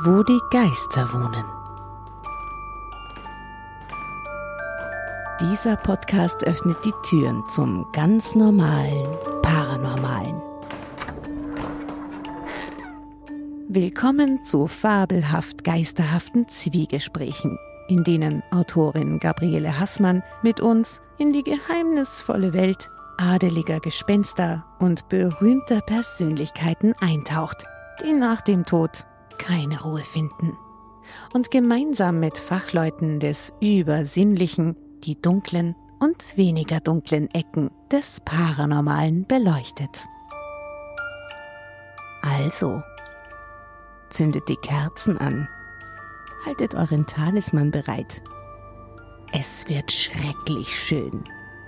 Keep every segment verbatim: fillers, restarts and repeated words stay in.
Wo die Geister wohnen. Dieser Podcast öffnet die Türen zum ganz normalen Paranormalen. Willkommen zu fabelhaft geisterhaften Zwiegesprächen, in denen Autorin Gabriele Haßmann mit uns in die geheimnisvolle Welt adeliger Gespenster und berühmter Persönlichkeiten eintaucht, die nach dem Tod keine Ruhe finden und gemeinsam mit Fachleuten des Übersinnlichen die dunklen und weniger dunklen Ecken des Paranormalen beleuchtet. Also, zündet die Kerzen an, haltet euren Talisman bereit. Es wird schrecklich schön.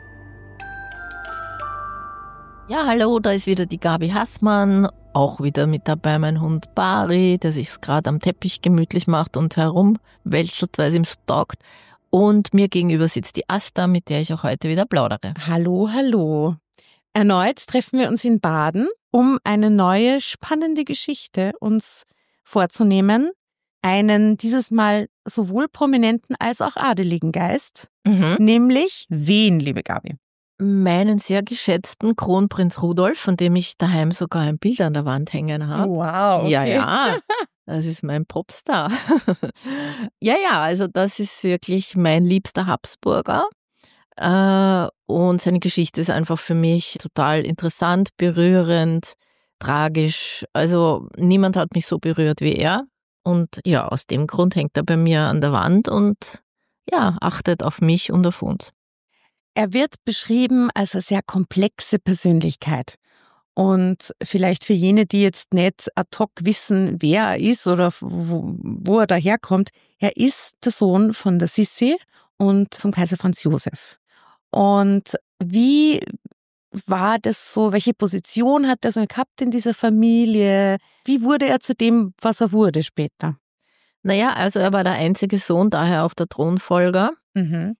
Ja, hallo, da ist wieder die Gabi Haßmann, auch wieder mit dabei mein Hund Bari, der sich gerade am Teppich gemütlich macht und herumwälzelt, weil es ihm so taugt. Und mir gegenüber sitzt die Asta, mit der ich auch heute wieder plaudere. Hallo, hallo. Erneut treffen wir uns in Baden, um eine neue spannende Geschichte uns vorzunehmen. Einen dieses Mal sowohl prominenten als auch adeligen Geist. Mhm. Nämlich wen, liebe Gabi? Meinen sehr geschätzten Kronprinz Rudolf, von dem ich daheim sogar ein Bild an der Wand hängen habe. Wow, okay. Ja, ja, das ist mein Popstar. ja, ja, also das ist wirklich mein liebster Habsburger. Äh, und seine Geschichte ist einfach für mich total interessant, berührend, tragisch. Also niemand hat mich so berührt wie er. Und ja, aus dem Grund hängt er bei mir an der Wand und ja, achtet auf mich und auf uns. Er wird beschrieben als eine sehr komplexe Persönlichkeit. Und vielleicht für jene, die jetzt nicht ad hoc wissen, wer er ist oder wo, wo er daherkommt, er ist der Sohn von der Sissi und vom Kaiser Franz Josef. Und wie war das so, welche Position hat er so gehabt in dieser Familie? Wie wurde er zu dem, was er wurde später? Naja, also er war der einzige Sohn, daher auch der Thronfolger. Mhm.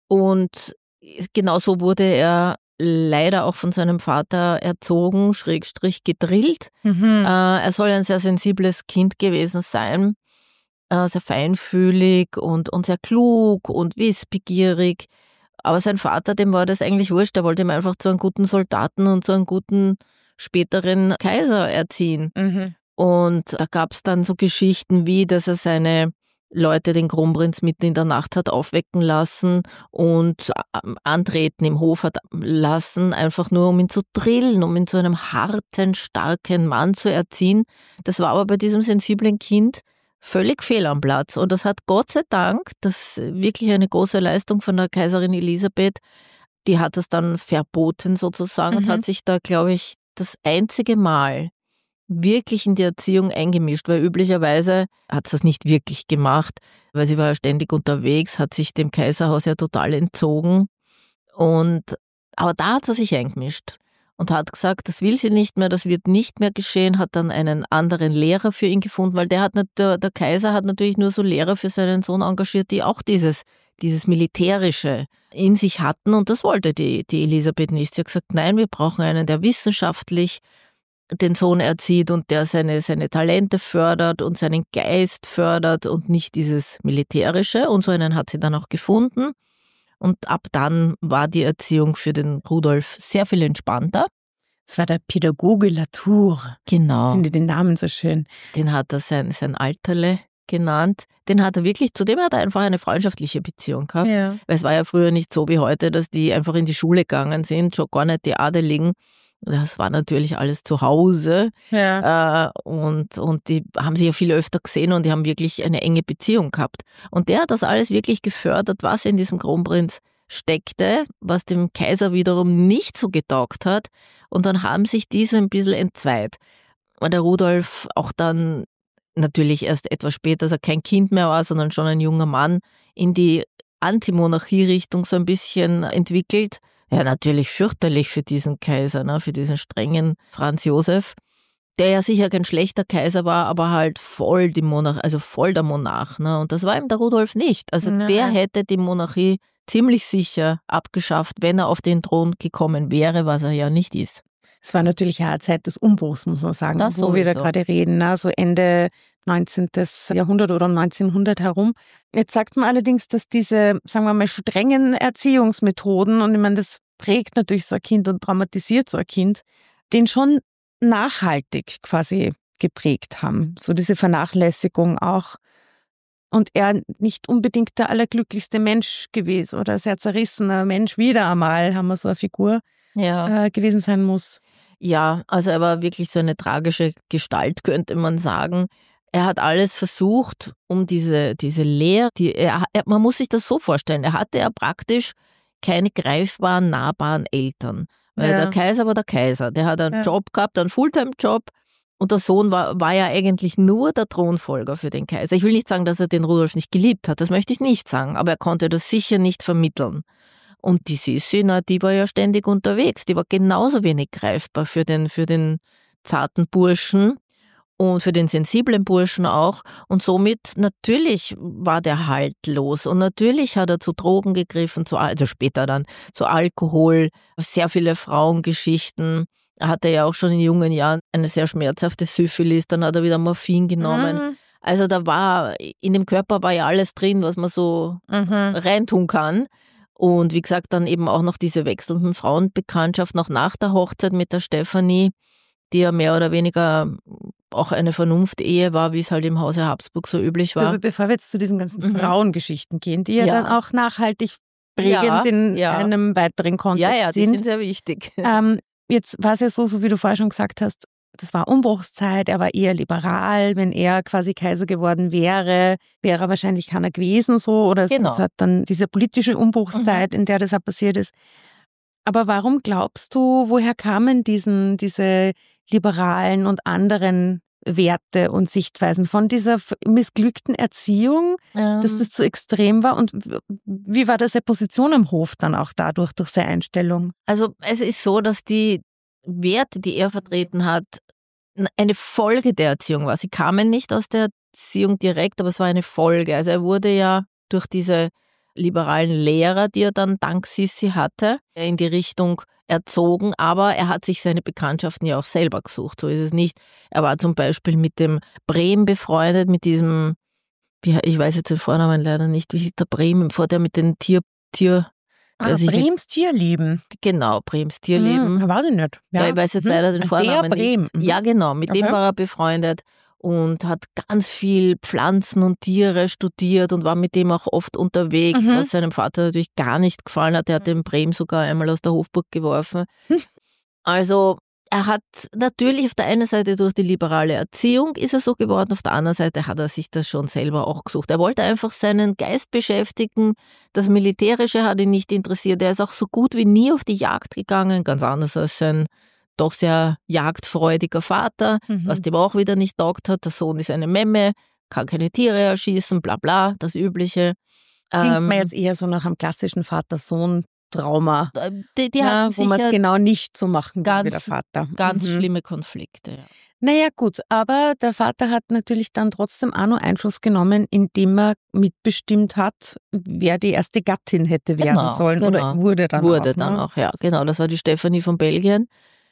Und genauso wurde er leider auch von seinem Vater erzogen, schrägstrich gedrillt. Mhm. Äh, er soll ein sehr sensibles Kind gewesen sein, äh, sehr feinfühlig und, und sehr klug und wissbegierig. Aber sein Vater, dem war das eigentlich wurscht, der wollte ihm einfach zu einem guten Soldaten und zu einem guten späteren Kaiser erziehen. Mhm. Und da gab es dann so Geschichten wie, dass er seine Leute den Kronprinz mitten in der Nacht hat aufwecken lassen und antreten im Hof hat lassen, einfach nur um ihn zu drillen, um ihn zu einem harten, starken Mann zu erziehen. Das war aber bei diesem sensiblen Kind völlig fehl am Platz. Und das hat Gott sei Dank, das ist wirklich eine große Leistung von der Kaiserin Elisabeth, die hat das dann verboten sozusagen Mhm. und hat sich da, glaube ich, das einzige Mal wirklich in die Erziehung eingemischt, weil üblicherweise hat sie das nicht wirklich gemacht, weil sie war ja ständig unterwegs, hat sich dem Kaiserhaus ja total entzogen. Und, aber da hat sie sich eingemischt und hat gesagt, das will sie nicht mehr, das wird nicht mehr geschehen, hat dann einen anderen Lehrer für ihn gefunden, weil der, hat, der, der Kaiser hat natürlich nur so Lehrer für seinen Sohn engagiert, die auch dieses, dieses Militärische in sich hatten und das wollte die, die Elisabeth nicht. Sie hat gesagt, nein, wir brauchen einen, der wissenschaftlich den Sohn erzieht und der seine, seine Talente fördert und seinen Geist fördert und nicht dieses Militärische. Und so einen hat sie dann auch gefunden. Und ab dann war die Erziehung für den Rudolf sehr viel entspannter. Es war der Pädagoge Latour. Genau. Ich finde den Namen so schön. Den hat er sein, sein Alterle genannt. Den hat er wirklich, zu dem hat er einfach eine freundschaftliche Beziehung gehabt. Ja. Weil es war ja früher nicht so wie heute, dass die einfach in die Schule gegangen sind, schon gar nicht die Adeligen. Das war natürlich alles zu Hause Ja. äh, und, und die haben sich ja viel öfter gesehen und die haben wirklich eine enge Beziehung gehabt. Und der hat das alles wirklich gefördert, was in diesem Kronprinz steckte, was dem Kaiser wiederum nicht so getaugt hat. Und dann haben sich die so ein bisschen entzweit. Und der Rudolf auch dann natürlich erst etwas später, dass er kein Kind mehr war, sondern schon ein junger Mann, in die Antimonarchie-Richtung so ein bisschen entwickelt. Ja, natürlich fürchterlich für diesen Kaiser, ne, für diesen strengen Franz Josef, der ja sicher kein schlechter Kaiser war, aber halt voll die Monarch, also voll der Monarch. Ne, und das war ihm der Rudolf nicht. Also Nein. der hätte die Monarchie ziemlich sicher abgeschafft, wenn er auf den Thron gekommen wäre, was er ja nicht ist. Es war natürlich auch eine Zeit des Umbruchs, muss man sagen, Das wo wir da sowieso. gerade reden, ne? So Ende neunzehnten. Jahrhundert oder um neunzehnhundert herum. Jetzt sagt man allerdings, dass diese, sagen wir mal, strengen Erziehungsmethoden, und ich meine, das prägt natürlich so ein Kind und traumatisiert so ein Kind, den schon nachhaltig quasi geprägt haben. So diese Vernachlässigung auch. Und er nicht unbedingt der allerglücklichste Mensch gewesen oder sehr zerrissener Mensch wieder einmal, haben wir so eine Figur Ja. äh, gewesen sein muss. Ja, also er war wirklich so eine tragische Gestalt, könnte man sagen. Er hat alles versucht, um diese, diese Lehre, die, er, er, man muss sich das so vorstellen, er hatte ja praktisch keine greifbaren, nahbaren Eltern. Weil Ja. der Kaiser war der Kaiser, der hat einen Ja. Job gehabt, einen Fulltime-Job, und der Sohn war, war ja eigentlich nur der Thronfolger für den Kaiser. Ich will nicht sagen, dass er den Rudolf nicht geliebt hat, das möchte ich nicht sagen, aber er konnte das sicher nicht vermitteln. Und die Sissi, na, die war ja ständig unterwegs, die war genauso wenig greifbar für den, für den zarten Burschen und für den sensiblen Burschen auch. Und somit, natürlich war der haltlos und natürlich hat er zu Drogen gegriffen, zu, also später dann zu Alkohol, sehr viele Frauengeschichten. Er hatte ja auch schon in jungen Jahren eine sehr schmerzhafte Syphilis, dann hat er wieder Morphin genommen. Mhm. Also da war, in dem Körper war ja alles drin, was man so Mhm. reintun kann. Und wie gesagt, dann eben auch noch diese wechselnden Frauenbekanntschaften, auch nach der Hochzeit mit der Stefanie, die ja mehr oder weniger auch eine Vernunftehe war, wie es halt im Hause Habsburg so üblich war. So, bevor wir jetzt zu diesen ganzen Mhm. Frauengeschichten gehen, die ja, Ja. dann auch nachhaltig prägend Ja, in ja. einem weiteren Kontext Ja, ja, die sind. sind sehr wichtig. Ähm, jetzt war es ja so, so wie du vorher schon gesagt hast, das war Umbruchszeit, er war eher liberal. Wenn er quasi Kaiser geworden wäre, wäre er wahrscheinlich keiner gewesen so. Oder Genau. das hat dann diese politische Umbruchszeit, in der das auch passiert ist. Aber warum glaubst du, woher kamen diesen, diese liberalen und anderen Werte und Sichtweisen von dieser f- missglückten Erziehung, dass das zu extrem war? Und w- wie war das seine Position am Hof dann auch dadurch, durch seine Einstellung? Also es ist so, dass die Werte, die er vertreten hat, eine Folge der Erziehung war. Sie kamen nicht aus der Erziehung direkt, aber es war eine Folge. Also er wurde ja durch diese liberalen Lehrer, die er dann dank Sissi hatte, in die Richtung erzogen, aber er hat sich seine Bekanntschaften ja auch selber gesucht. So ist es nicht. Er war zum Beispiel mit dem Brem befreundet, mit diesem, wie, ich weiß jetzt den Vornamen leider nicht, wie hieß der Brem, vor der mit den Tier, Tier, Ah, sich mit- Brems Tierleben. genau, Brems Tierleben. Hm, weiß ich nicht. Ja, ich weiß jetzt Mhm. leider den Der Vornamen Brehm. nicht. Mhm. Ja, genau, mit dem Okay. war er befreundet und hat ganz viel Pflanzen und Tiere studiert und war mit dem auch oft unterwegs, Mhm. was seinem Vater natürlich gar nicht gefallen hat. Er hat den Brehm sogar einmal aus der Hofburg geworfen. Also er hat natürlich auf der einen Seite durch die liberale Erziehung ist er so geworden, auf der anderen Seite hat er sich das schon selber auch gesucht. Er wollte einfach seinen Geist beschäftigen, das Militärische hat ihn nicht interessiert. Er ist auch so gut wie nie auf die Jagd gegangen, ganz anders als sein doch sehr jagdfreudiger Vater, Mhm. was dem auch wieder nicht taugt hat. Der Sohn ist eine Memme, kann keine Tiere erschießen, bla bla, das Übliche. Klingt Ähm, mir jetzt eher so nach einem klassischen Vater-Sohn-Trauma, die, die ja, hatten wo man es sicher genau nicht so machen kann wie der ganz- Vater. ganz Mhm. schlimme Konflikte. Ja. Naja gut, aber der Vater hat natürlich dann trotzdem auch noch Einfluss genommen, indem er mitbestimmt hat, wer die erste Gattin hätte werden Genau, sollen genau. oder wurde dann Wurde auch. dann ne? auch, ja, genau. Das war die Stefanie von Belgien.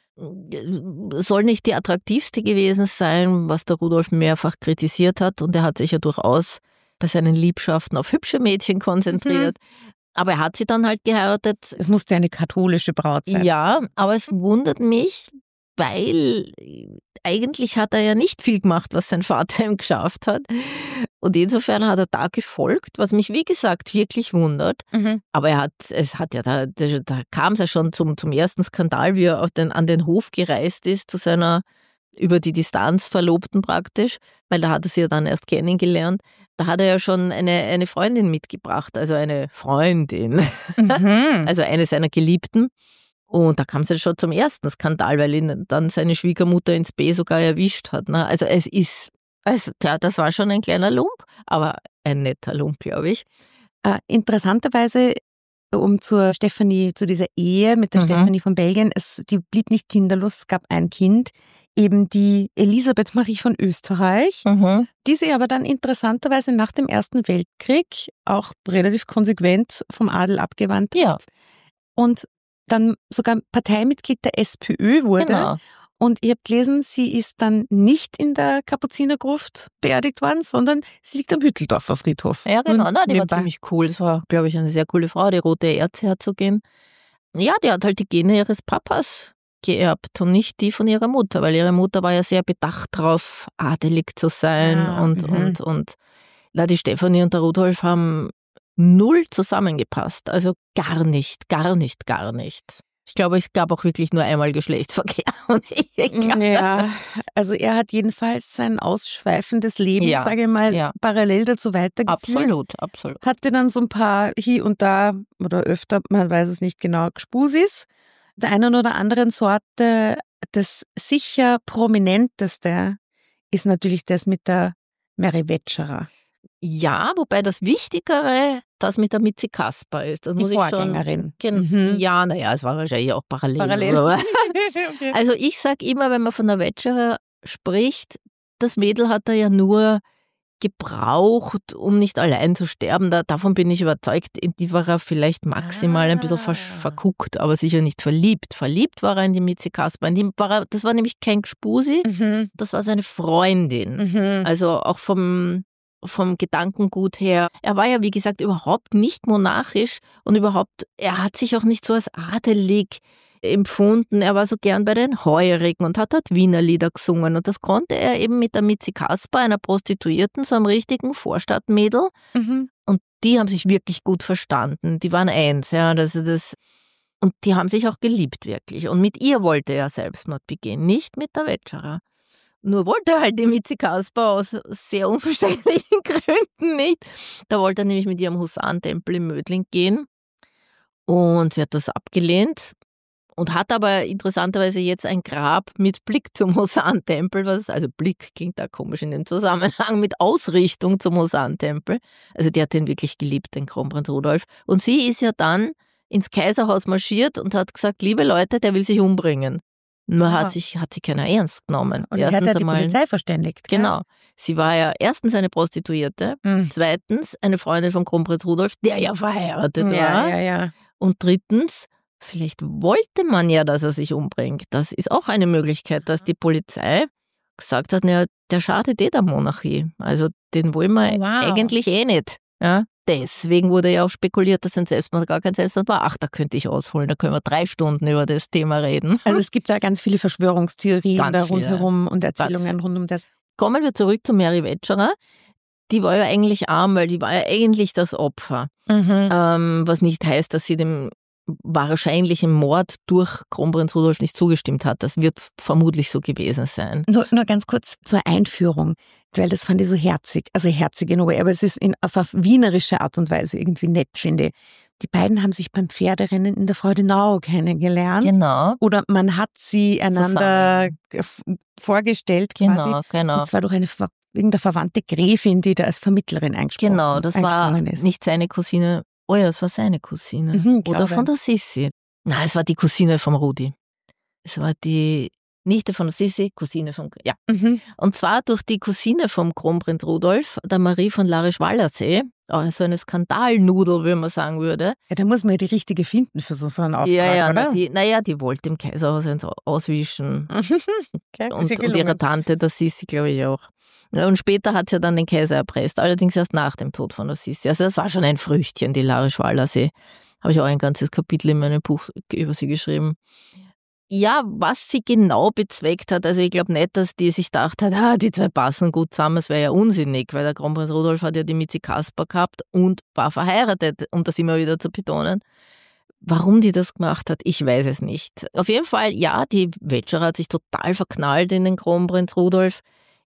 Soll nicht die attraktivste gewesen sein, was der Rudolf mehrfach kritisiert hat. Und er hat sich ja durchaus bei seinen Liebschaften auf hübsche Mädchen konzentriert. Aber er hat sie dann halt geheiratet. Es musste eine katholische Braut sein. Ja, aber es wundert mich, weil eigentlich hat er ja nicht viel gemacht, was sein Vater ihm geschafft hat. Und insofern hat er da gefolgt, was mich, wie gesagt, wirklich wundert. Mhm. Aber er hat, es hat ja, da, da, da kam es ja schon zum, zum ersten Skandal, wie er auf den, an den Hof gereist ist, zu seiner über die Distanz Verlobten praktisch, weil da hat er sie ja dann erst kennengelernt. Da hat er ja schon eine, eine Freundin mitgebracht, also eine Freundin, Mhm. also eine seiner Geliebten. Und da kam es ja schon zum ersten Skandal, weil ihn dann seine Schwiegermutter ins B sogar erwischt hat. Ne? Also es ist, also tja, das war schon ein kleiner Lump, aber ein netter Lump, glaube ich. Äh, interessanterweise, um zur Stefanie, zu dieser Ehe mit der Mhm. Stefanie von Belgien, es, die blieb nicht kinderlos, es gab ein Kind, eben die Elisabeth Marie von Österreich, Mhm. die sie aber dann interessanterweise nach dem Ersten Weltkrieg auch relativ konsequent vom Adel abgewandt hat. Ja. Und dann sogar Parteimitglied der SPÖ wurde. Genau. Und ich habe gelesen, sie ist dann nicht in der Kapuzinergruft beerdigt worden, sondern sie liegt am Hütteldorfer Friedhof. Ja, genau. Nur Na, die war nebenbei. ziemlich cool. Das war, glaube ich, eine sehr coole Frau, die rote Erzherzogin. Ja, die hat halt die Gene ihres Papas geerbt und nicht die von ihrer Mutter, weil ihre Mutter war ja sehr bedacht darauf, adelig zu sein. Ah, und, mhm. und, und na, die Stefanie und der Rudolf haben null zusammengepasst. Also gar nicht, gar nicht, gar nicht. Ich glaube, es gab auch wirklich nur einmal Geschlechtsverkehr. Und ich glaub, Ja, also er hat jedenfalls sein ausschweifendes Leben, Ja, sage ich mal, ja. parallel dazu weitergeführt. absolut, absolut. Hatte dann so ein paar hier und da oder öfter, man weiß es nicht genau, Gspusis. Der einen oder anderen Sorte. Das sicher prominenteste ist natürlich das mit der Mary Wetscherer, Ja, wobei das Wichtigere das mit der Mitzi Kasper ist. Das die muss ich schon. Vorgängerin. Gen- Mhm. Ja, naja, es war wahrscheinlich auch parallel. Parallel. Aber Okay. also ich sage immer, wenn man von der Wetscherer spricht, das Mädel hat er ja nur gebraucht, um nicht allein zu sterben. Da, davon bin ich überzeugt. In die war er vielleicht maximal ein bisschen Ah. versch- verguckt, aber sicher nicht verliebt. Verliebt war er in die Mitzi Kasper. In die war er, das war nämlich kein Gspusi, Mhm. das war seine Freundin. Mhm. Also auch vom, vom Gedankengut her. Er war ja, wie gesagt, überhaupt nicht monarchisch und überhaupt, er hat sich auch nicht so als adelig empfunden. Er war so gern bei den Heurigen und hat dort Wienerlieder gesungen. Und das konnte er eben mit der Mitzi Kasper, einer Prostituierten, so einem richtigen Vorstadtmädel. Mhm. Und die haben sich wirklich gut verstanden. Die waren eins, ja. Das, das, und die haben sich auch geliebt, wirklich. Und mit ihr wollte er Selbstmord begehen, nicht mit der Wetscherer. Nur wollte halt die Mitzi Kasper aus sehr unverständlichen Gründen nicht. Da wollte er nämlich mit ihrem Husarentempel in Mödling gehen. Und sie hat das abgelehnt und hat aber interessanterweise jetzt ein Grab mit Blick zum Husarentempel, was, also Blick klingt da komisch in dem Zusammenhang, mit Ausrichtung zum Husarentempel. Also die hat den wirklich geliebt, den Kronprinz Rudolf. Und sie ist ja dann ins Kaiserhaus marschiert und hat gesagt, liebe Leute, der will sich umbringen. Nur Aha. hat sich, hat sie keiner ernst genommen. Und er hat ja die einmal- Polizei verständigt. gell? Genau. Sie war ja erstens eine Prostituierte, Mhm. zweitens eine Freundin von Kronprinz Rudolf, der ja verheiratet war. Ja, ja, ja. Und drittens, vielleicht wollte man ja, dass er sich umbringt. Das ist auch eine Möglichkeit, dass die Polizei gesagt hat, na, der schadet eh der Monarchie. Also den wollen wir Oh, wow. eigentlich eh nicht. Ja? Deswegen wurde ja auch spekuliert, dass ein Selbstmord gar kein Selbstmord war. Ach, da könnte ich ausholen, da können wir drei Stunden über das Thema reden. Also es gibt da ganz viele Verschwörungstheorien Ganz da viele. rundherum und Ganz Erzählungen rund um das. Kommen wir zurück zu Mary Wetscherer. Die war ja eigentlich arm, weil die war ja eigentlich das Opfer. Mhm. Ähm, was nicht heißt, dass sie dem wahrscheinlichen Mord durch Kronprinz Rudolf nicht zugestimmt hat. Das wird vermutlich so gewesen sein. Nur, nur ganz kurz zur Einführung, weil das fand ich so herzig, also herzig in a way, aber es ist in, auf eine wienerische Art und Weise irgendwie nett, finde ich. Die beiden haben sich beim Pferderennen in der Freudenau kennengelernt. Genau, Oder man hat sie einander f- vorgestellt quasi. genau, genau. Und zwar durch eine Ver irgendeine verwandte Gräfin, die da als Vermittlerin eingesprochen, Genau, das war eingesprungen ist. nicht seine Cousine. Oh ja, es war seine Cousine. Mhm, Oder glaube. von der Sissi. Nein, es war die Cousine vom Rudi. Es war die Nichte von der Sissi, Cousine von... Ja. Mhm. Und zwar durch die Cousine vom Kronprinz Rudolf, der Marie von Larisch-Wallersee. Oh, so eine Skandalnudel, wie man sagen würde. Ja, da muss man ja die richtige finden für so einen Auftrag, ja, ja, oder? na, die, naja, die wollte dem Kaiserhaus eins auswischen. Okay, Und, ist ja und ihre gelungen. Tante, der Sissi, glaube ich auch. Ja, und später hat sie ja dann den Kaiser erpresst, allerdings erst nach dem Tod von der Sissi. Also das war schon ein Früchtchen, die Larisch-Wallersee. Habe ich auch ein ganzes Kapitel in meinem Buch über sie geschrieben. Ja, was sie genau bezweckt hat, also ich glaube nicht, dass die sich gedacht hat, ah, die zwei passen gut zusammen, das wäre ja unsinnig, weil der Kronprinz Rudolf hat ja die Mitzi Kasper gehabt und war verheiratet, um das immer wieder zu betonen. Warum die das gemacht hat, ich weiß es nicht. Auf jeden Fall, ja, die Wetscherer hat sich total verknallt in den Kronprinz Rudolf.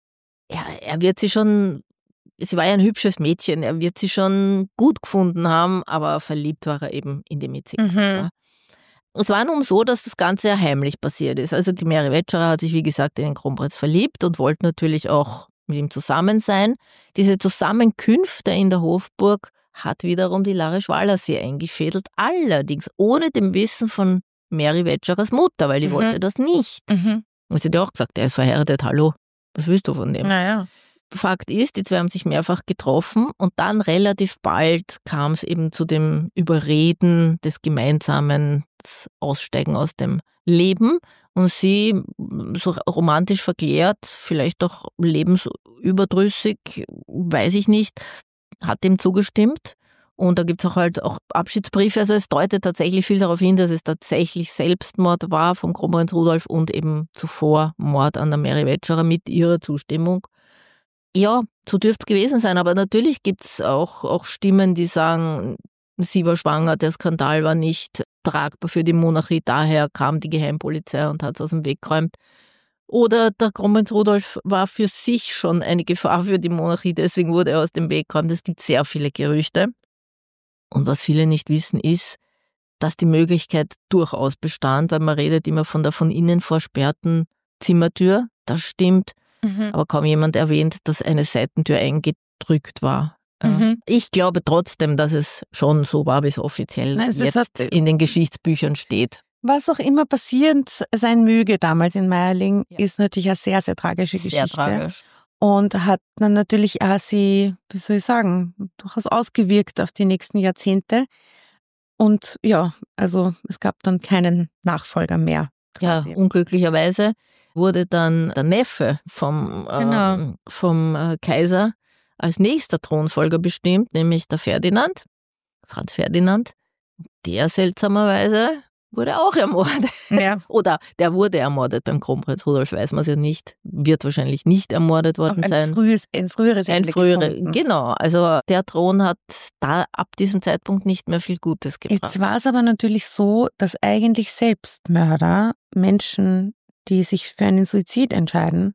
Er, er wird sie schon, sie war ja ein hübsches Mädchen, er wird sie schon gut gefunden haben, aber verliebt war er eben in die Mitzi Kasper. Mhm. Es war nun so, dass das Ganze ja heimlich passiert ist. Also die Mary Wetscherer hat sich, wie gesagt, in den Kronprinz verliebt und wollte natürlich auch mit ihm zusammen sein. Diese Zusammenkünfte in der Hofburg hat wiederum die Larisch-Wallersee eingefädelt, allerdings ohne dem Wissen von Mary Wetscherers Mutter, weil die Mhm. wollte das nicht. Mhm. Und sie hat ja auch gesagt, er ist verheiratet, hallo, was willst du von dem? Naja. Fakt ist, die zwei haben sich mehrfach getroffen und dann relativ bald kam es eben zu dem Überreden des gemeinsamen Aussteigen aus dem Leben und sie, so romantisch verklärt, vielleicht auch lebensüberdrüssig, weiß ich nicht, hat dem zugestimmt. Und da gibt es auch halt auch Abschiedsbriefe. Also es deutet tatsächlich viel darauf hin, dass es tatsächlich Selbstmord war vom Kronprinz Rudolf und eben zuvor Mord an der Mary Wetscherer mit ihrer Zustimmung. Ja, so dürfte es gewesen sein. Aber natürlich gibt es auch, auch Stimmen, die sagen, sie war schwanger, der Skandal war nicht tragbar für die Monarchie, daher kam die Geheimpolizei und hat es aus dem Weg geräumt. Oder der Kronprinz Rudolf war für sich schon eine Gefahr für die Monarchie, deswegen wurde er aus dem Weg geräumt. Es gibt sehr viele Gerüchte. Und was viele nicht wissen, ist, dass die Möglichkeit durchaus bestand, weil man redet immer von der von innen versperrten Zimmertür. Das stimmt, mhm. aber kaum jemand erwähnt, dass eine Seitentür eingedrückt war. Mhm. Ich glaube trotzdem, dass es schon so war, wie es offiziell Nein, es jetzt hat, in den Geschichtsbüchern steht. Was auch immer passiert sein möge damals in Meierling, ja. ist natürlich eine sehr, sehr tragische Geschichte. Sehr tragisch. Und hat dann natürlich auch sie, wie soll ich sagen, durchaus ausgewirkt auf die nächsten Jahrzehnte. Und ja, also es gab dann keinen Nachfolger mehr. Quasi. Ja, unglücklicherweise wurde dann der Neffe vom, genau. äh, vom äh, Kaiser als nächster Thronfolger bestimmt, nämlich der Ferdinand, Franz Ferdinand. Der seltsamerweise wurde auch ermordet. Ja. Oder der wurde ermordet beim Kronprinz Rudolf, weiß man es ja nicht. Wird wahrscheinlich nicht ermordet worden ein sein. Frühes, ein früheres ein Ende frühere, gefunden. Genau, also der Thron hat da ab diesem Zeitpunkt nicht mehr viel Gutes gebracht. Jetzt war es aber natürlich so, dass eigentlich Selbstmörder, Menschen, die sich für einen Suizid entscheiden,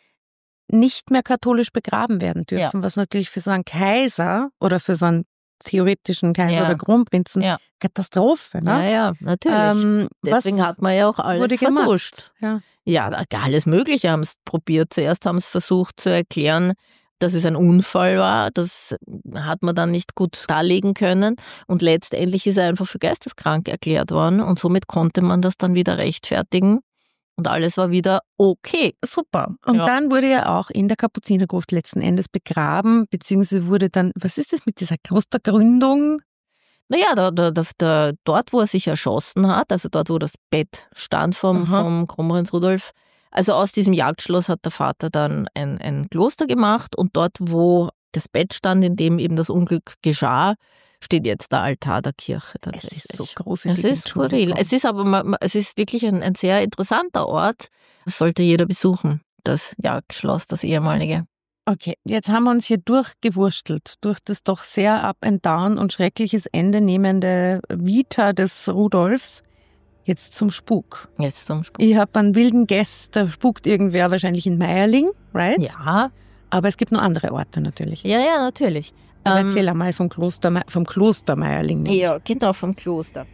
nicht mehr katholisch begraben werden dürfen, ja. was natürlich für so einen Kaiser oder für so einen theoretischen Kaiser ja. oder Kronprinzen ja. Katastrophe, ne? Ja, ja, natürlich. Ähm, Deswegen hat man ja auch alles vertuscht. Ja. ja, alles Mögliche haben es probiert. Zuerst haben es versucht zu erklären, dass es ein Unfall war. Das hat man dann nicht gut darlegen können. Und letztendlich ist er einfach für geisteskrank erklärt worden. Und somit konnte man das dann wieder rechtfertigen. Und alles war wieder okay. Super. Und ja. dann wurde er auch in der Kapuzinergruft letzten Endes begraben, beziehungsweise wurde dann, was ist das mit dieser Klostergründung? Naja, da, da, da, dort, wo er sich erschossen hat, also dort, wo das Bett stand vom, vom Kronprinz Rudolf, also aus diesem Jagdschloss hat der Vater dann ein, ein Kloster gemacht und dort, wo das Bett stand, in dem eben das Unglück geschah, steht jetzt der Altar der Kirche tatsächlich. Es ist so gruselig. Es ist skurril. Es ist aber es ist wirklich ein, ein sehr interessanter Ort. Das sollte jeder besuchen, das Jagdschloss, das ehemalige. Okay, jetzt haben wir uns hier durchgewurstelt, durch das doch sehr up and down und schreckliches Ende nehmende Vita des Rudolfs. Jetzt zum Spuk. Jetzt zum Spuk. Ich habe einen wilden Guess, da spukt irgendwer wahrscheinlich in Meierling, right? Ja. Aber es gibt noch andere Orte natürlich. Ja, ja, natürlich. Aber ähm, erzähl einmal vom Kloster, vom Kloster Meierling. Nämlich. Ja, genau, vom Kloster.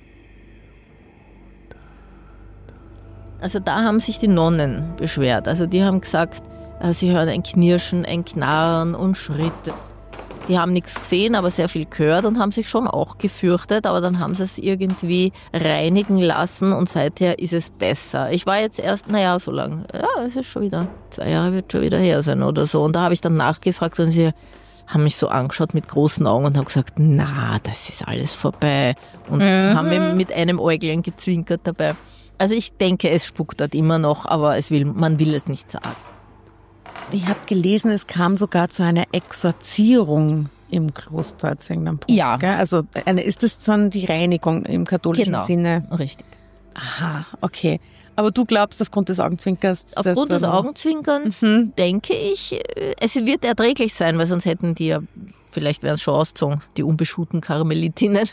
Also da haben sich die Nonnen beschwert. Also die haben gesagt, sie hören ein Knirschen, ein Knarren und Schritte. Die haben nichts gesehen, aber sehr viel gehört und haben sich schon auch gefürchtet. Aber dann haben sie es irgendwie reinigen lassen und seither ist es besser. Ich war jetzt erst, naja, so lang, ja, es ist schon wieder, zwei Jahre wird schon wieder her sein oder so. Und da habe ich dann nachgefragt und sie haben mich so angeschaut mit großen Augen und haben gesagt, na, das ist alles vorbei. Und mhm. haben mir mit einem Äuglein gezwinkert dabei. Also ich denke, es spukt dort immer noch, aber es will, man will es nicht sagen. Ich habe gelesen, es kam sogar zu einer Exorzierung im Kloster zu irgendeinem Punkt. Ja. Gell? Also eine, ist das dann die Reinigung im katholischen genau. Sinne? Richtig. Aha, okay. Aber du glaubst aufgrund des Augenzwinkerns? Aufgrund des Augenzwinkerns mhm. denke ich, es wird erträglich sein, weil sonst hätten die ja, vielleicht wären es schon ausgezogen, die unbeschuhten Karmelitinnen.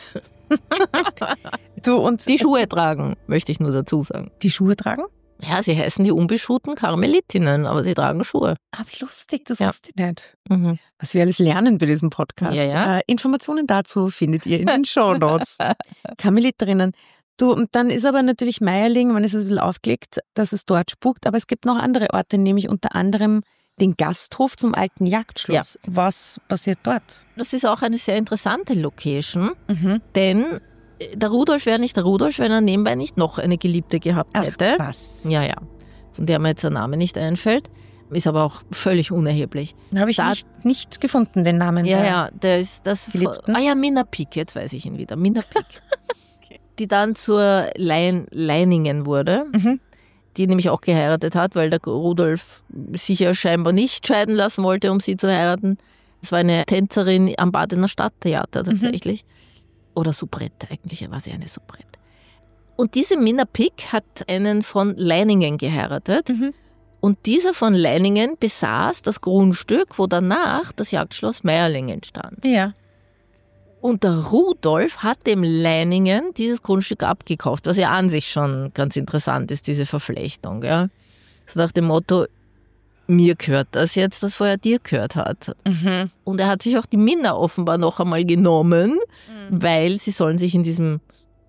du und die Schuhe tragen, möchte ich nur dazu sagen. Die Schuhe tragen? Ja, sie heißen die unbeschuhten Karmelitinnen, aber sie tragen Schuhe. Ah, wie lustig, das ja. wusste ich nicht. Mhm. Was wir alles lernen bei diesem Podcast. Ja, ja. Äh, Informationen dazu findet ihr in den Shownotes. Karmeliterinnen. Du, und dann ist aber natürlich Meierling, man ist ein bisschen aufgelegt, dass es dort spukt, aber es gibt noch andere Orte, nämlich unter anderem den Gasthof zum alten Jagdschloss. Ja. Was passiert dort? Das ist auch eine sehr interessante Location, mhm. denn der Rudolf wäre nicht der Rudolf, wenn er nebenbei nicht noch eine Geliebte gehabt hätte. Ach, was? Ja, ja. Von der mir jetzt der Name nicht einfällt. ist aber auch völlig unerheblich. Habe ich da, nicht, nicht gefunden, den Namen. Ja, ja, der ist das. Geliebten. Ah ja, Minna Pick, jetzt weiß ich ihn wieder. Minna Pick. Okay. Die dann zur Lein, Leiningen wurde, mhm. die nämlich auch geheiratet hat, weil der Rudolf sich ja scheinbar nicht scheiden lassen wollte, um sie zu heiraten. Das war eine Tänzerin am Badener Stadttheater tatsächlich. Mhm. Oder Soubrette, eigentlich war sie eine Soubrette. Und diese Minna Pick hat einen von Leiningen geheiratet. Mhm. Und dieser von Leiningen besaß das Grundstück, wo danach das Jagdschloss Meierlingen stand. Ja. Und der Rudolf hat dem Leiningen dieses Grundstück abgekauft, was ja an sich schon ganz interessant ist, diese Verflechtung. Ja. So nach dem Motto, mir gehört das jetzt, was vorher dir gehört hat. Mhm. Und er hat sich auch die Minna offenbar noch einmal genommen, mhm. weil sie sollen sich in diesem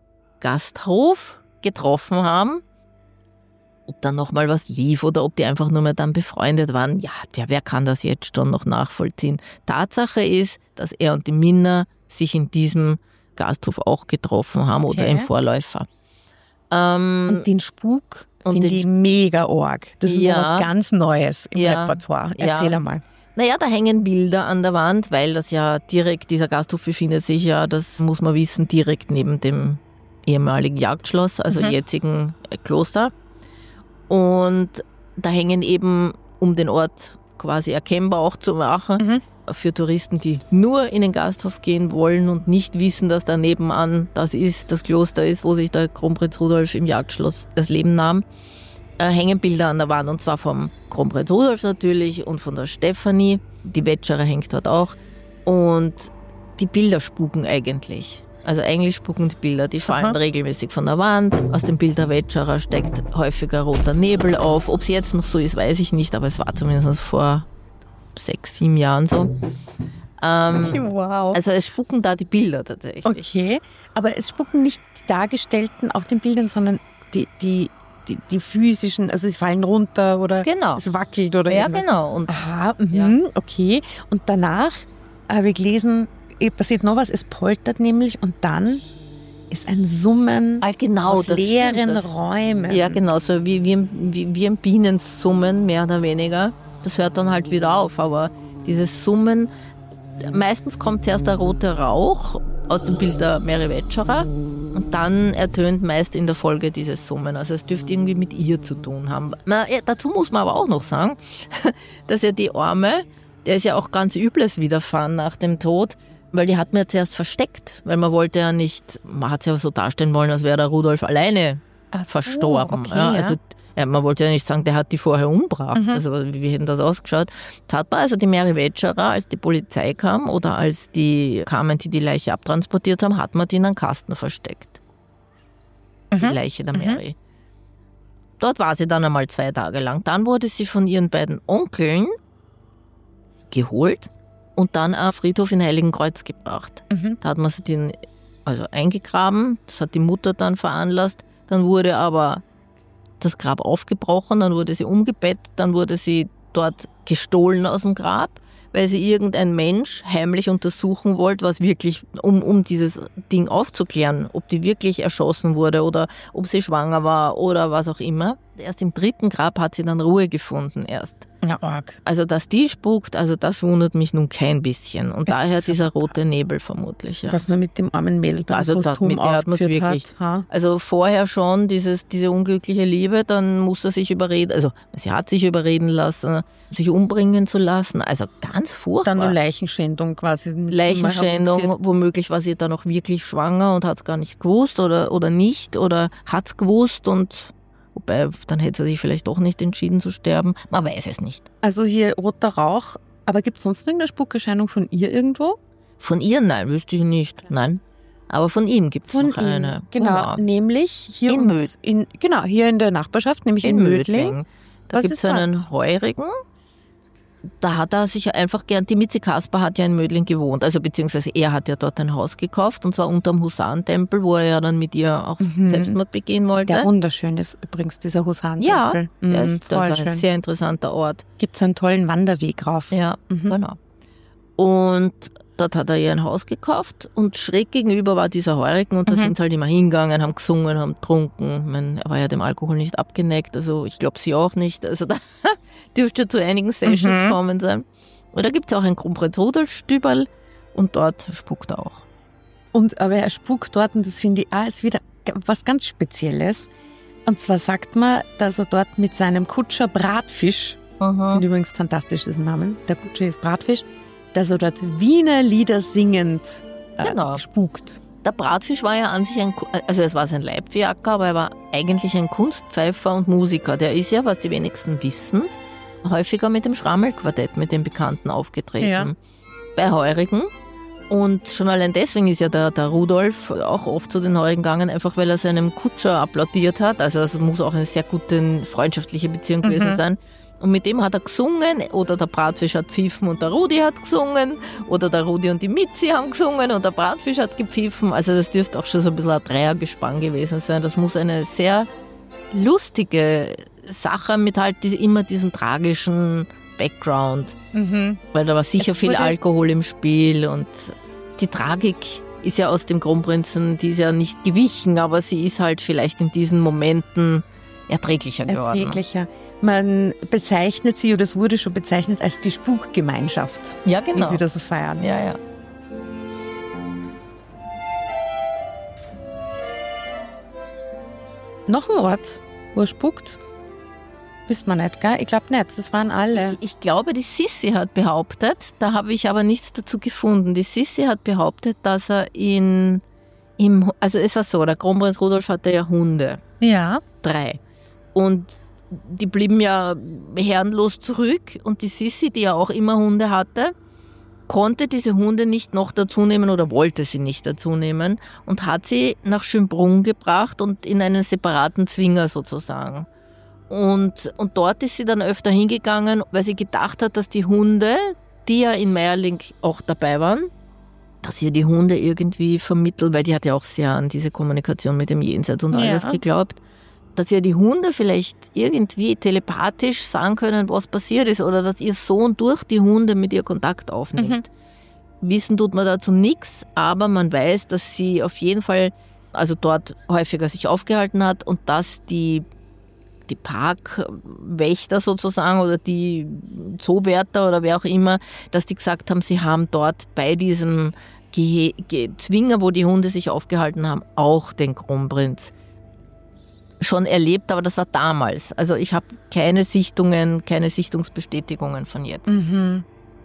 Gasthof getroffen haben. Ob da noch mal was lief oder ob die einfach nur mehr dann befreundet waren, ja, ja, wer kann das jetzt schon noch nachvollziehen? Tatsache ist, dass er und die Minna sich in diesem Gasthof auch getroffen haben okay. oder im Vorläufer. Ähm, und den Spuk finde ich mega arg. Das ist ja was ganz Neues im ja, Repertoire. Erzähl ja. einmal. Naja, da hängen Bilder an der Wand, weil das ja direkt, dieser Gasthof befindet sich ja, das muss man wissen, direkt neben dem ehemaligen Jagdschloss, also mhm. jetzigen Kloster. Und da hängen eben, um den Ort quasi erkennbar auch zu machen, mhm. für Touristen, die nur in den Gasthof gehen wollen und nicht wissen, dass da nebenan das ist, das Kloster ist, wo sich der Kronprinz Rudolf im Jagdschloss das Leben nahm, äh, hängen Bilder an der Wand. Und zwar vom Kronprinz Rudolf natürlich und von der Stefanie. Die Wetscherer hängt dort auch. Und die Bilder spuken eigentlich. Also eigentlich spuken die Bilder, die fallen Aha. regelmäßig von der Wand. Aus dem Bild der Wetscherer steigt häufiger roter Nebel auf. Ob es jetzt noch so ist, weiß ich nicht, aber es war zumindest vor sechs, sieben Jahren so. Ähm, wow. Also es spuken da die Bilder tatsächlich. Okay, aber es spuken nicht die Dargestellten auf den Bildern, sondern die, die, die, die physischen, also sie fallen runter oder genau. es wackelt oder ja, irgendwas. Ja, genau. Und Aha, ja. okay. Und danach habe ich gelesen, passiert noch was, es poltert nämlich und dann ist ein Summen ah, genau, aus das leeren das, Räumen. Ja, genau, so wie, wie, wie, wie ein Bienensummen, mehr oder weniger. Das hört dann halt wieder auf, aber dieses Summen, meistens kommt zuerst der rote Rauch aus dem Bild der Mary Wetscherer und dann ertönt meist in der Folge dieses Summen. Also es dürfte irgendwie mit ihr zu tun haben. Na, ja, dazu muss man aber auch noch sagen, dass ja die Arme, der ist ja auch ganz Übles widerfahren nach dem Tod, weil die hat man ja zuerst versteckt, weil man wollte ja nicht, man hat es ja so darstellen wollen, als wäre der Rudolf alleine Ach so, verstorben. Okay, ja, ja. also ja, man wollte ja nicht sagen, der hat die vorher umgebracht. Mhm. Also wie, wie hätte das ausgeschaut? Das hat man also die Mary Wetscherer, als die Polizei kam oder als die kamen, die die Leiche abtransportiert haben, hat man die in einen Kasten versteckt. Mhm. Die Leiche der Mary. Mhm. Dort war sie dann einmal zwei Tage lang. Dann wurde sie von ihren beiden Onkeln geholt und dann auf Friedhof in Heiligenkreuz gebracht. Mhm. Da hat man sie den, also eingegraben, das hat die Mutter dann veranlasst. Dann wurde aber das Grab aufgebrochen, dann wurde sie umgebettet, dann wurde sie dort gestohlen aus dem Grab, weil sie irgendein Mensch heimlich untersuchen wollte, was wirklich, um, um dieses Ding aufzuklären, ob die wirklich erschossen wurde oder ob sie schwanger war oder was auch immer. Erst im dritten Grab hat sie dann Ruhe gefunden erst. Ja, arg. Also, dass die spukt, also das wundert mich nun kein bisschen. Und Es daher ist dieser aber rote Nebel vermutlich. Ja. Was man mit dem armen Mädel dann Also da, posthum mit der hat man's aufgeführt wirklich. hat. Ha? Also vorher schon dieses, diese unglückliche Liebe, dann muss er sich überreden, also sie hat sich überreden lassen, sich umbringen zu lassen. Also ganz furchtbar. Dann eine Leichenschändung quasi. Leichenschändung, womöglich war sie dann auch wirklich schwanger und hat es gar nicht gewusst oder, oder nicht oder hat es gewusst und wobei, dann hätte sie sich vielleicht doch nicht entschieden zu sterben. Man weiß es nicht. Also hier roter Rauch. Aber gibt es sonst irgendeine Spukerscheinung von ihr irgendwo? Von ihr? Nein, wüsste ich nicht. Nein. Aber von ihm gibt es noch ihm. eine. Genau, genau. Nämlich hier in, uns, in Genau, hier in der Nachbarschaft, nämlich in, in Mödling. Mödling. Da gibt es einen Heurigen. Da hat er sich einfach gern, die Mitzi Kasper hat ja in Mödling gewohnt, also beziehungsweise er hat ja dort ein Haus gekauft und zwar unterm Husarentempel, wo er ja dann mit ihr auch mhm. Selbstmord begehen wollte. Der wunderschön ist übrigens dieser Husarentempel. Ja, mhm, der ist, das ist ein schön. sehr interessanter Ort. Gibt es einen tollen Wanderweg rauf. Ja, mhm. genau. Und dort hat er ihr ein Haus gekauft und schräg gegenüber war dieser Heurigen und da Mhm. sind sie halt immer hingegangen, haben gesungen, haben getrunken. Ich meine, er war ja dem Alkohol nicht abgeneigt, also ich glaube sie auch nicht. Also da dürfte zu einigen Sessions Mhm. kommen sein. Und da gibt es auch ein Kronprinz Rudolf Stüberl und dort spukt er auch. Und aber er spukt dort, und das finde ich auch ist wieder g- was ganz Spezielles. Und zwar sagt man, dass er dort mit seinem Kutscher Bratfisch, ich finde übrigens fantastisch diesen Namen, der Kutscher ist Bratfisch, dass er dort Wiener Lieder singend äh, Genau. spukt. Der Bratfisch war ja an sich ein, Ku- also es war sein Leibfiaker, aber er war eigentlich ein Kunstpfeifer und Musiker. Der ist ja, was die wenigsten wissen, häufiger mit dem Schrammelquartett, mit den Bekannten aufgetreten. Ja. Bei Heurigen. Und schon allein deswegen ist ja der, der Rudolf auch oft zu den Heurigen gegangen, einfach weil er seinem Kutscher applaudiert hat. Also es muss auch eine sehr gute freundschaftliche Beziehung gewesen Mhm. sein. Und mit dem hat er gesungen, oder der Bratfisch hat pfiffen und der Rudi hat gesungen, oder der Rudi und die Mitzi haben gesungen und der Bratfisch hat gepfiffen. Also das dürfte auch schon so ein bisschen ein Dreiergespann gewesen sein. Das muss eine sehr lustige Sache mit halt diese, immer diesem tragischen Background, Mhm. weil da war sicher Es viel wurde- Alkohol im Spiel und die Tragik ist ja aus dem Kronprinzen, die ist ja nicht gewichen, aber sie ist halt vielleicht in diesen Momenten erträglicher geworden. Erträglicher. Man bezeichnet sie, oder es wurde schon bezeichnet, als die Spukgemeinschaft, Ja, wie genau. sie das so feiern. Ja, ja. Noch ein Ort, wo er spukt? Wissen wir nicht, gell? Ich glaube nicht, das waren alle. Ich, ich glaube, die Sissi hat behauptet, da habe ich aber nichts dazu gefunden. Die Sissi hat behauptet, dass er in, im, also es war so, der Kronprinz Rudolf hatte ja Hunde, Ja. drei. Und die blieben ja herrenlos zurück und die Sissi, die ja auch immer Hunde hatte, konnte diese Hunde nicht noch dazu nehmen oder wollte sie nicht dazu nehmen und hat sie nach Schönbrunn gebracht und in einen separaten Zwinger sozusagen. Und, und dort ist sie dann öfter hingegangen, weil sie gedacht hat, dass die Hunde, die ja in Meierling auch dabei waren, dass ihr die Hunde irgendwie vermitteln, weil die hat ja auch sehr an diese Kommunikation mit dem Jenseits und alles Ja. geglaubt, dass ihr die Hunde vielleicht irgendwie telepathisch sagen können, was passiert ist oder dass ihr Sohn durch die Hunde mit ihr Kontakt aufnimmt. Wissen tut man dazu nichts, aber man weiß, dass sie auf jeden Fall also dort häufiger sich aufgehalten hat und dass die die Parkwächter sozusagen oder die Zoowärter oder wer auch immer, dass die gesagt haben, sie haben dort bei diesem Gehe- Ge- Zwinger, wo die Hunde sich aufgehalten haben, auch den Kronprinz schon erlebt, aber das war damals. Also ich habe keine Sichtungen, keine Sichtungsbestätigungen von jetzt. Mhm.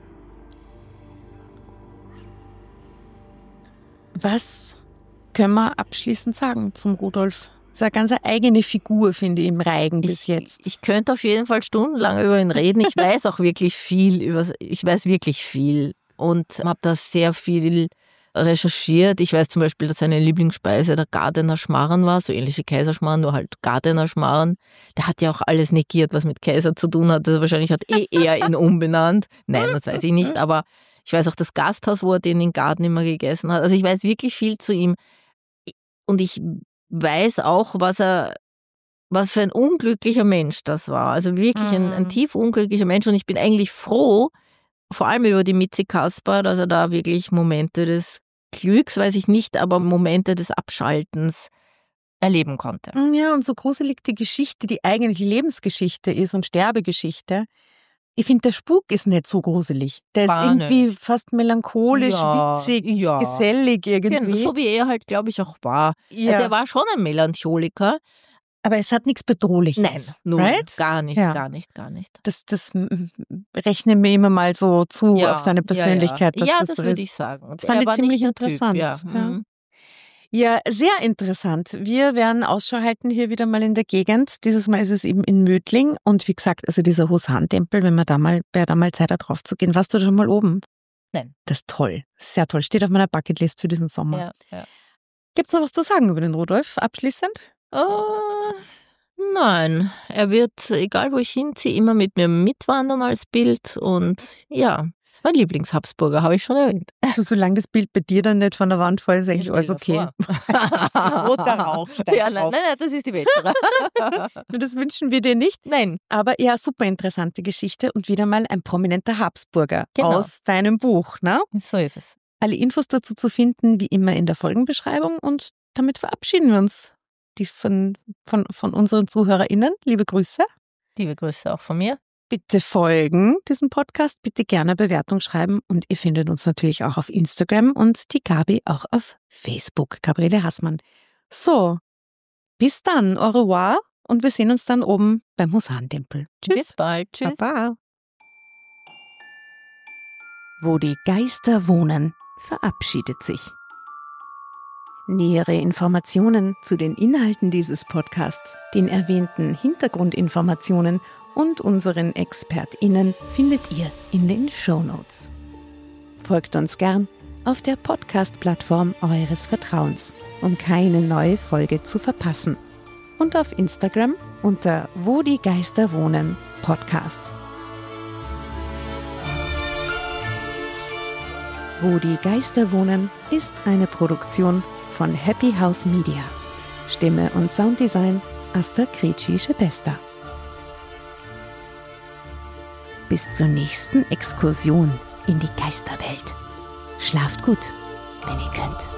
Was können wir abschließend sagen zum Rudolf? Das ist eine ganz eigene Figur, finde ich, im Reigen bis Ich, jetzt. ich könnte auf jeden Fall stundenlang über ihn reden. Ich weiß auch wirklich viel über, ich weiß wirklich viel und habe da sehr viel recherchiert. Ich weiß zum Beispiel, dass seine Lieblingsspeise der Gardener Schmarrn war, so ähnlich wie Kaiserschmarrn, nur halt Gardener Schmarrn. Der hat ja auch alles negiert, was mit Kaiser zu tun hat. Also wahrscheinlich hat eh er ihn umbenannt. Nein, das weiß ich nicht, aber ich weiß auch das Gasthaus, wo er den in Garten immer gegessen hat. Also ich weiß wirklich viel zu ihm. Und ich weiß auch, was er, was für ein unglücklicher Mensch das war. Also wirklich ein, ein Mhm. tief unglücklicher Mensch. Und ich bin eigentlich froh, vor allem über die Mitzi Kasper, dass er da wirklich Momente des Glücks, weiß ich nicht, aber Momente des Abschaltens erleben konnte. Ja, und so gruselig die Geschichte, die eigentlich Lebensgeschichte ist und Sterbegeschichte. Ich finde, der Spuk ist nicht so gruselig. Der ist Gar irgendwie fast melancholisch, Ja, witzig, ja. gesellig irgendwie. Genau, so wie er halt, glaube ich, auch war. ja. Also er war schon ein Melancholiker. Aber es hat nichts Bedrohliches. Nein, null. Right? Gar nicht, Ja. gar nicht, gar nicht. Das, das m- rechnen wir immer mal so zu auf seine Persönlichkeit. Ja, dass ja. ja das das so würde ist. ich sagen. Und Das fand er ich war ziemlich nicht der interessant. Typ, ja. Ja. Mhm. Ja, sehr interessant. Wir werden Ausschau halten hier wieder mal in der Gegend. Dieses Mal ist es eben in Mödling. Und wie gesagt, also dieser Hosan-Tempel, wenn man da mal, wer da mal Zeit hat, drauf zu gehen, warst du schon mal oben? Nein. Das ist toll. Sehr toll. Steht auf meiner Bucketlist für diesen Sommer. Ja, ja. Gibt's noch was zu sagen über den Rudolf abschließend? Oh, nein, er wird, egal wo ich hinziehe, immer mit mir mitwandern als Bild und ja, ist mein Lieblingshabsburger, habe ich schon erwähnt. Also, solange das Bild bei dir dann nicht von der Wand fällt, ist eigentlich Stell alles dir okay. vor. Roter Rauch steigt Ja, nein, auf. nein, nein, das ist die Wetterer. Das wünschen wir dir nicht. Nein, Aber ja, super interessante Geschichte und wieder mal ein prominenter Habsburger Genau. aus deinem Buch, ne? so ist es. Alle Infos dazu zu finden, wie immer in der Folgenbeschreibung. Und damit verabschieden wir uns dies von, von, von unseren ZuhörerInnen. Liebe Grüße. Liebe Grüße auch von mir. Bitte folgen diesem Podcast, bitte gerne eine Bewertung schreiben und ihr findet uns natürlich auch auf Instagram und die Gabi auch auf Facebook, Gabriele Hassmann. So, bis dann, au revoir und wir sehen uns dann oben beim Husarentempel. Tschüss. Bis bald. Tschüss. Baba. Wo die Geister wohnen, verabschiedet sich. Nähere Informationen zu den Inhalten dieses Podcasts, den erwähnten Hintergrundinformationen und unseren ExpertInnen findet ihr in den Shownotes. Folgt uns gern auf der Podcast-Plattform eures Vertrauens, um keine neue Folge zu verpassen. Und auf Instagram unter Wo die Geister wohnen Podcast. Wo die Geister wohnen ist eine Produktion von Happy House Media. Stimme und Sounddesign Asta Krejci-Schepesta. Bis zur nächsten Exkursion in die Geisterwelt. Schlaft gut, wenn ihr könnt.